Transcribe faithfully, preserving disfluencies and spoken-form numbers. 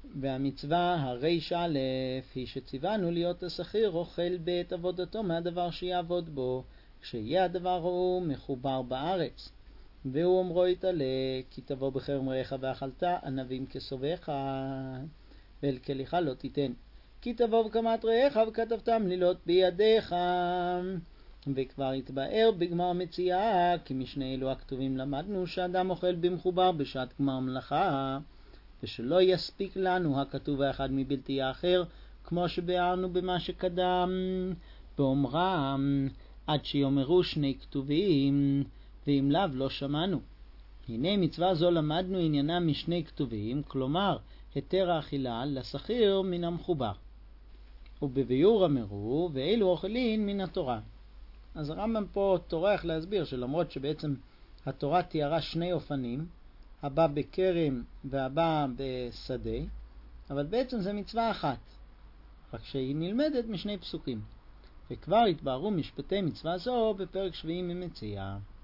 והמצווה הריש א' היא שציוונו להיות השכיר אוכל בעת עבודתו מהדבר שיעבוד בו, כשיהיה הדבר הוא מחובר בארץ. והוא אומרו יתעלה, כי תבוא בחרם רעך ואכלת ענבים כסובך, ואל כליך לא תיתן. כי תבוא בקמת רעך וכתבתם לילות בידיך. וכבר התבאר בגמר מציאה, כי משני אלו הכתובים למדנו שאדם אוכל במחובר בשעת גמר מלאכה, ושלא יספיק לנו הכתוב האחד מבלתי האחר, כמו שביארנו במה שקדם, באומרם עד שיאמרו שני כתובים, ואם לאו לא שמענו. הנה מצווה זו למדנו עניינה משני כתובים, כלומר היתר האכילה לשכיר מן המחובר. ובביור אמרו, ואילו אוכלים מן התורה. אז הרמב"ם פה טורח להסביר שלמרות שבעצם התורה תיארה שני אופנים, הבא בכרם והבא בשדה, אבל בעצם זה מצווה אחת, רק שהיא נלמדת משני פסוקים. וכבר התבארו משפטי מצווה זו בפרק שביעי ממציאה.